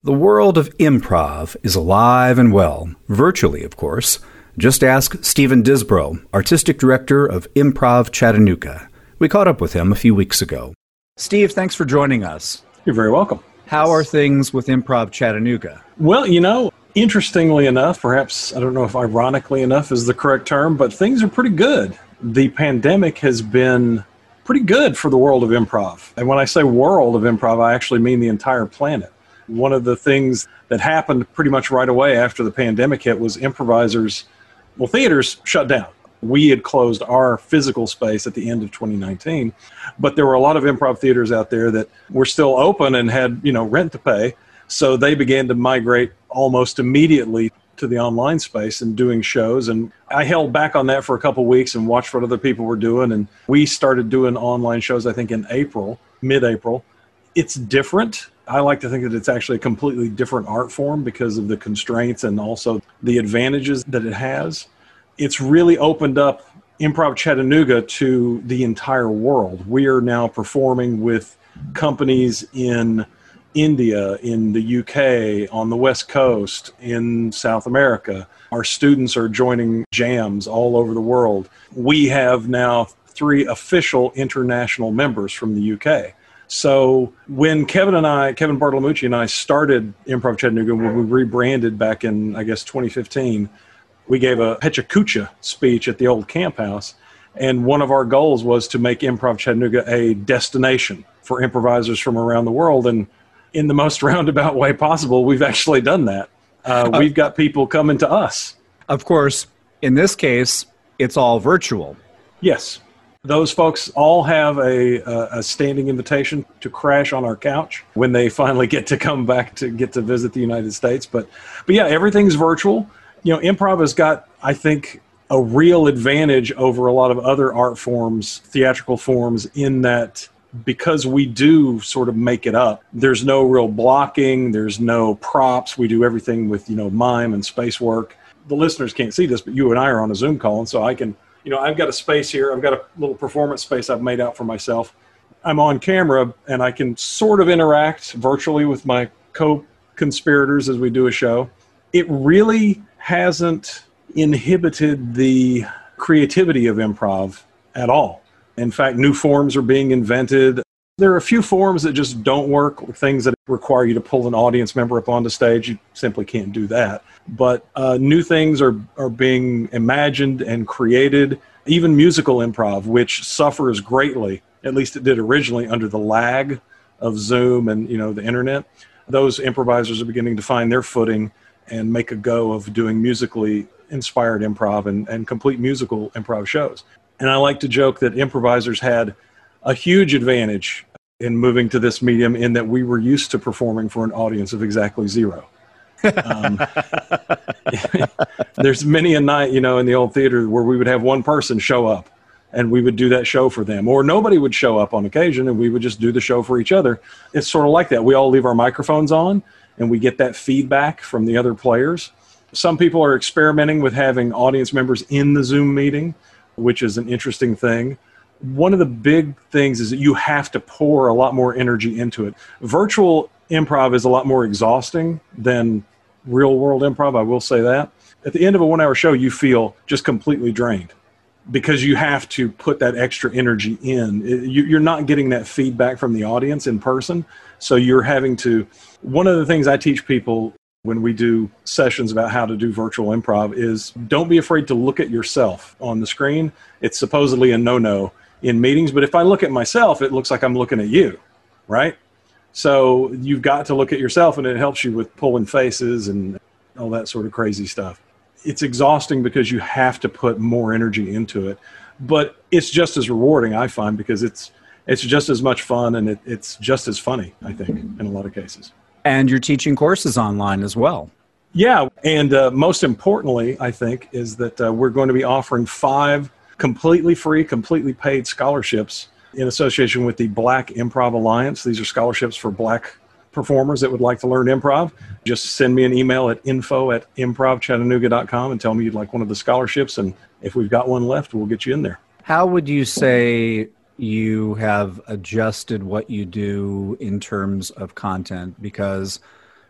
The world of improv is alive and well, virtually, of course. Just ask Stephen Disbrow, Artistic Director of Improv Chattanooga. We caught up with him a few weeks ago. Steve, thanks for joining us. You're very welcome. How are things with Improv Chattanooga? Well, interestingly enough, perhaps, I don't know if ironically enough is the correct term, but things are pretty good. The pandemic has been pretty good for the world of improv. And when I say world of improv, I actually mean the entire planet. One of the things that happened pretty much right away after the pandemic hit was theaters shut down. We had closed our physical space at the end of 2019, but there were a lot of improv theaters out there that were still open and had, rent to pay. So they began to migrate almost immediately to the online space and doing shows. And I held back on that for a couple of weeks and watched what other people were doing. And we started doing online shows, I think, in mid-April. It's different. I like to think that it's actually a completely different art form because of the constraints and also the advantages that it has. It's really opened up Improv Chattanooga to the entire world. We are now performing with companies in India, in the UK, on the West Coast, in South America. Our students are joining jams all over the world. We have now 3 official international members from the UK. So when Kevin Bartolomucci and I started Improv Chattanooga, when we rebranded back in, 2015, we gave a Pecha Kucha speech at the old camp house. And one of our goals was to make Improv Chattanooga a destination for improvisers from around the world. And in the most roundabout way possible, we've actually done that. We've got people coming to us. Of course, in this case, it's all virtual. Yes. Those folks all have a standing invitation to crash on our couch when they finally get to come back to get to visit the United States. But yeah, everything's virtual. Improv has got, I think, a real advantage over a lot of other art forms, theatrical forms, in that because we do sort of make it up, there's no real blocking, there's no props. We do everything with, mime and space work. The listeners can't see this, but you and I are on a Zoom call, and so I can... I've got a space here. I've got a little performance space I've made out for myself. I'm on camera, and I can sort of interact virtually with my co-conspirators as we do a show. It really hasn't inhibited the creativity of improv at all. In fact, new forms are being invented. There are a few forms that just don't work, things that require you to pull an audience member up onto stage. You simply can't do that. But new things are being imagined and created, even musical improv, which suffers greatly, at least it did originally, under the lag of Zoom and, the internet. Those improvisers are beginning to find their footing and make a go of doing musically inspired improv and complete musical improv shows. And I like to joke that improvisers had a huge advantage in moving to this medium in that we were used to performing for an audience of exactly 0. There's many a night, in the old theater where we would have one person show up and we would do that show for them, or nobody would show up on occasion and we would just do the show for each other. It's sort of like that. We all leave our microphones on and we get that feedback from the other players. Some people are experimenting with having audience members in the Zoom meeting, which is an interesting thing. One of the big things is that you have to pour a lot more energy into it. Virtual improv is a lot more exhausting than real world improv, I will say that. At the end of a 1-hour show, you feel just completely drained because you have to put that extra energy in. You're not getting that feedback from the audience in person, so you're having to... One of the things I teach people when we do sessions about how to do virtual improv is don't be afraid to look at yourself on the screen. It's supposedly a no-no in meetings, but if I look at myself, it looks like I'm looking at you, right? So you've got to look at yourself, and it helps you with pulling faces and all that sort of crazy stuff. It's exhausting because you have to put more energy into it, but it's just as rewarding, I find, because it's just as much fun and it's just as funny, I think, in a lot of cases. And you're teaching courses online as well. Yeah, and most importantly, I think, is that we're going to be offering 5 completely free, completely paid scholarships in association with the Black Improv Alliance. These are scholarships for Black performers that would like to learn improv. Just send me an email at info@improvchattanooga.com and tell me you'd like one of the scholarships. And if we've got one left, we'll get you in there. How would you say you have adjusted what you do in terms of content? Because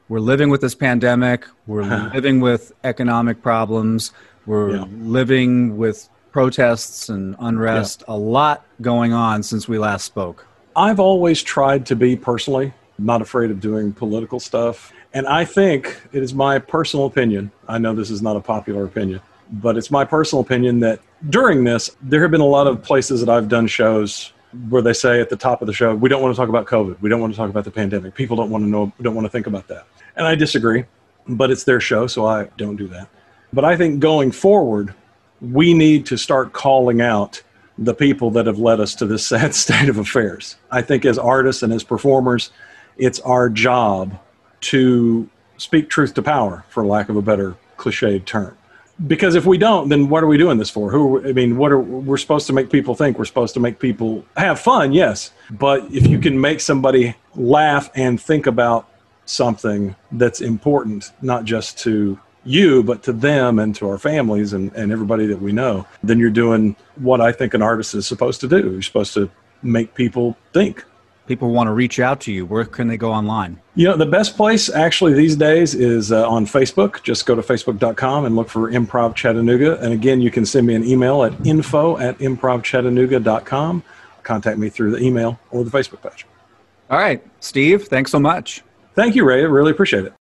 we're living with this pandemic. We're living with economic problems. We're living with protests and unrest. A lot going on since we last spoke. I've always tried to be personally not afraid of doing political stuff. And I think it is my personal opinion. I know this is not a popular opinion, but it's my personal opinion that during this, there have been a lot of places that I've done shows where they say at the top of the show, we don't want to talk about COVID. We don't want to talk about the pandemic. People don't want to know, don't want to think about that. And I disagree, but it's their show, so I don't do that. But I think going forward, we need to start calling out the people that have led us to this sad state of affairs. I think as artists and as performers, it's our job to speak truth to power, for lack of a better cliched term. Because if we don't, then what are we doing this for? We're supposed to make people think. We're supposed to make people have fun, yes. But if you can make somebody laugh and think about something that's important, not just to you, but to them and to our families and everybody that we know, then you're doing what I think an artist is supposed to do. You're supposed to make people think. People want to reach out to you. Where can they go online? You know, the best place actually these days is on Facebook. Just go to facebook.com and look for Improv Chattanooga. And again, you can send me an email at info@improvchattanooga.com. Contact me through the email or the Facebook page. All right, Steve, thanks so much. Thank you, Ray. I really appreciate it.